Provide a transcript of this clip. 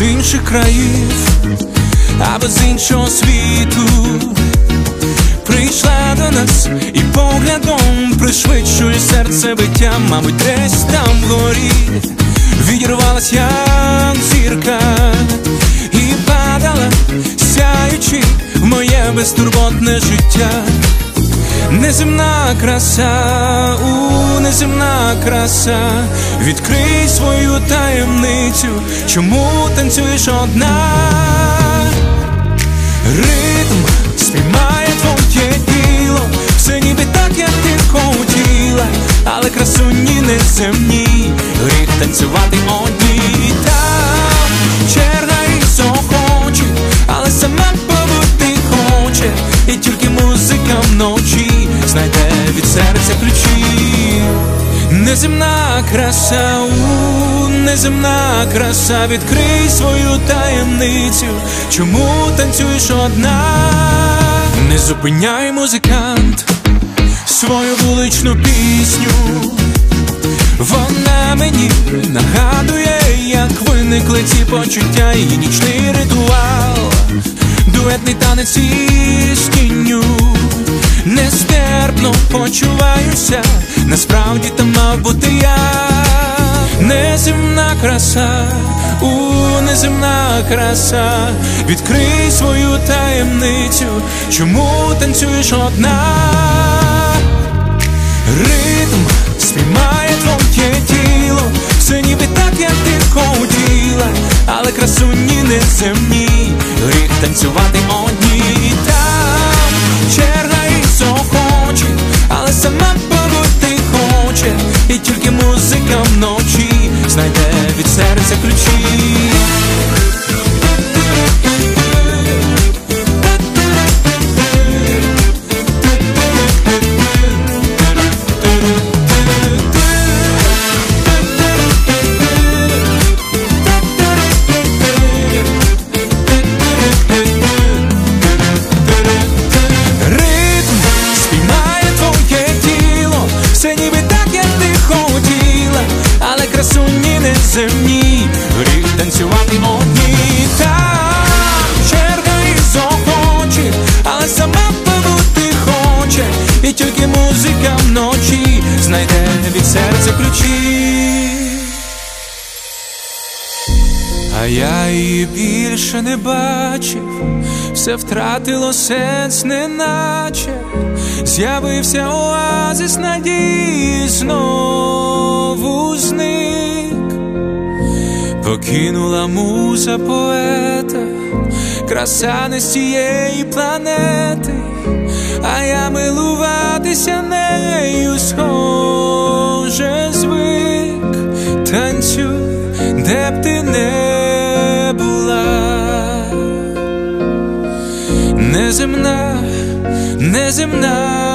інших країв або з іншого світу. Прийшла до нас і поглядом пришвидшує серце биття. Мабуть, десь там вгорі відірвалась як зірка і падала, сяючи в моє безтурботне життя. Неземна краса, неземна краса, відкрий свою таємницю, чому танцюєш одна? Ритм спіймає твоє тіло, все ніби так, як ти хотіла, але красуні неземні, гріх танцювати одній. Там черга із охочих, але сама побути хоче, і тільки музика вночі знайде від серця ключі. Неземна краса, неземна краса, відкрий свою таємницю, чому танцюєш одна? Не зупиняй, музикант, свою вуличну пісню. Вона мені нагадує, як виникли ці почуття, її нічний ритуал, дуетний танець із тінню. Нестерпно почуваюся, насправді там мав бути я. Неземна краса, неземна краса, відкрий свою таємницю, чому танцюєш одна? Ритм спіймає твоє тіло, все ніби так, як ти хотіла, але красуні неземні, гріх танцювати одній. Там черга із охочих, але сама побути хоче, і тільки музика вночі знайде від серця ключі. Земні, гріх танцювати одні. Там черга із охочих, але сама побути хоче, і тільки музика вночі знайде від серця ключі. А я її більше не бачив, все втратило сенс, неначе з'явився оазис надії, знову зник. Покинула муза поета, краса не з цієї планети, а я милуватися нею схоже звик. Танцюй, де б ти не була. Неземна, неземна